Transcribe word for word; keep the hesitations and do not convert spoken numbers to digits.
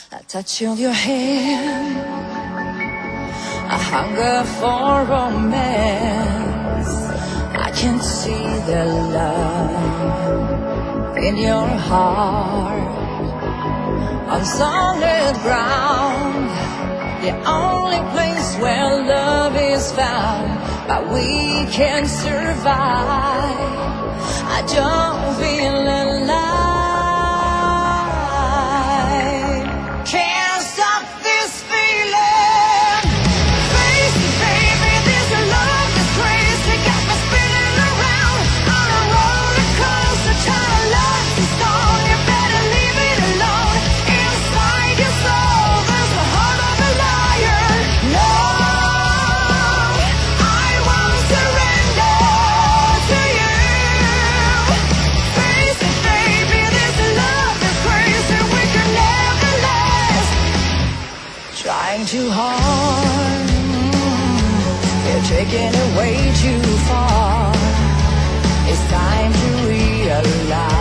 A touch of your hand, a hunger for romance. I can see the love in your heart. On solid ground, the only place where love is found. But we can survive. I don't feel alive. Can't stop this feeling. Crazy, baby, this love is crazy. Got me spinning around on a roller coaster. Trying to love is gone. You better leave it alone. Inside your soul, there's the heart of a liar. No, I won't surrender to you. Crazy, baby, this love is crazy. We can never last. Trying too hard, you're taking it way too far. It's time to realize